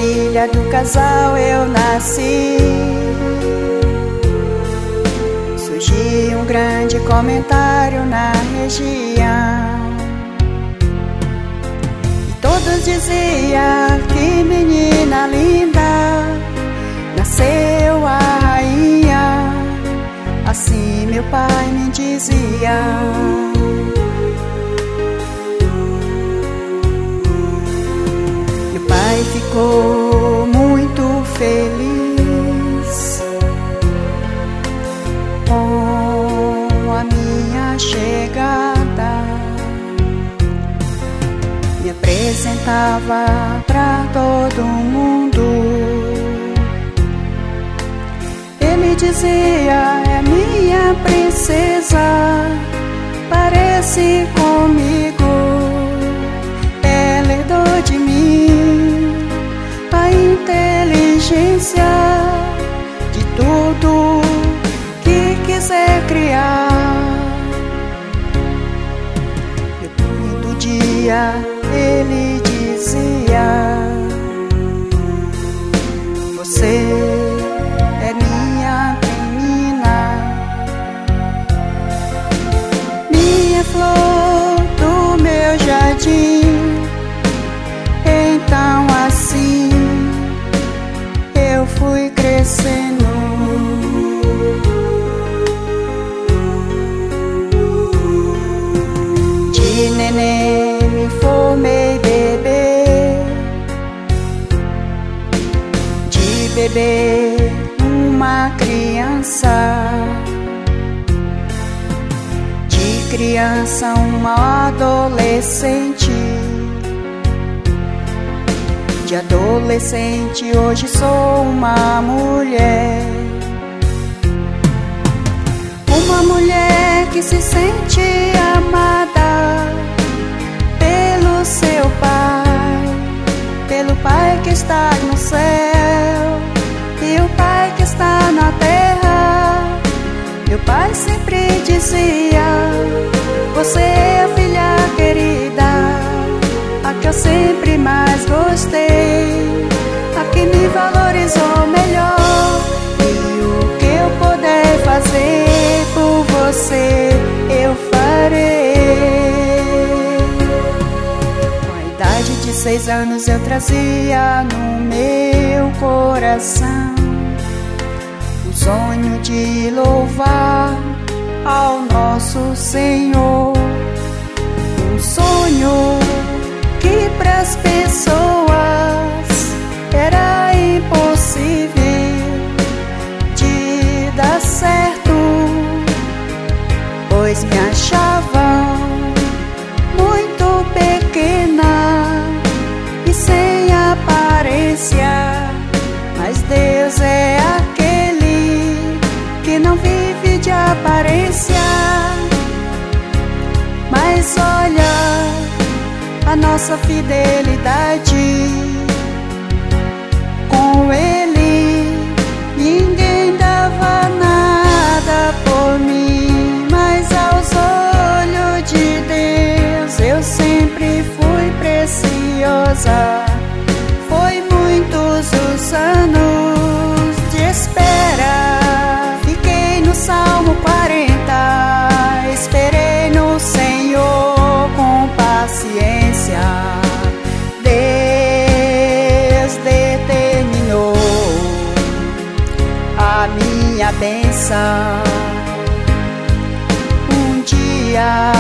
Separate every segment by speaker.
Speaker 1: filha do casal eu nasci. Surgiu um grande comentário na região, e todos diziam que menina linda, nasceu a rainha. Assim meu pai me dizia. Meu pai ficou muito feliz com a minha chegada. Me apresentava pra todo mundo. Ele dizia: é minha princesa, parece comigo. Ela herdou de mim a inteligência de tudo que quiser criar. Todo dia ele dizia: você é minha menina, minha flor do meu jardim. Então assim eu fui crescendo. De neném me formei bebê, de bebê uma criança, de criança uma adolescente, de adolescente hoje sou uma mulher. Uma mulher que se sente amada pelo seu pai, pelo pai que está no céu e o pai que está na terra. Meu pai sempre dizia: você é a filha querida, a que eu sempre mais gostei, a que me valorizou melhor. E o que eu puder fazer por você, eu farei. Com a idade de 6 anos eu trazia no meu coração o sonho de louvar ao nosso Senhor. Um sonho que pras pessoas era impossível de dar certo, pois me achavam muito pequena e sem aparência. Mas Deus é aquele que não vive de aparência. Mas olha a nossa fidelidade com Ele. Ninguém dava nada por mim, mas aos olhos de Deus eu sempre fui preciosa. Foi muitos os anos de espera, fiquei no Salmo 40, esperei no Senhor com paciência. Deus determinou a minha bênção. Um dia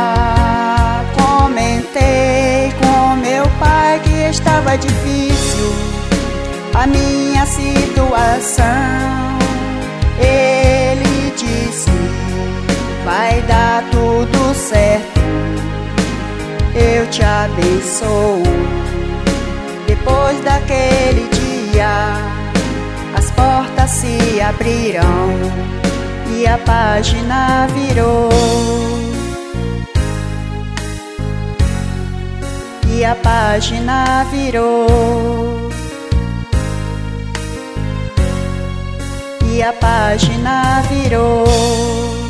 Speaker 1: comentei com meu pai que estava difícil a minha situação. Ele disse: vai dar tudo certo, eu te abençoo. Depois daquele dia as portas se abriram e a página virou. E a página virou. E a página virou.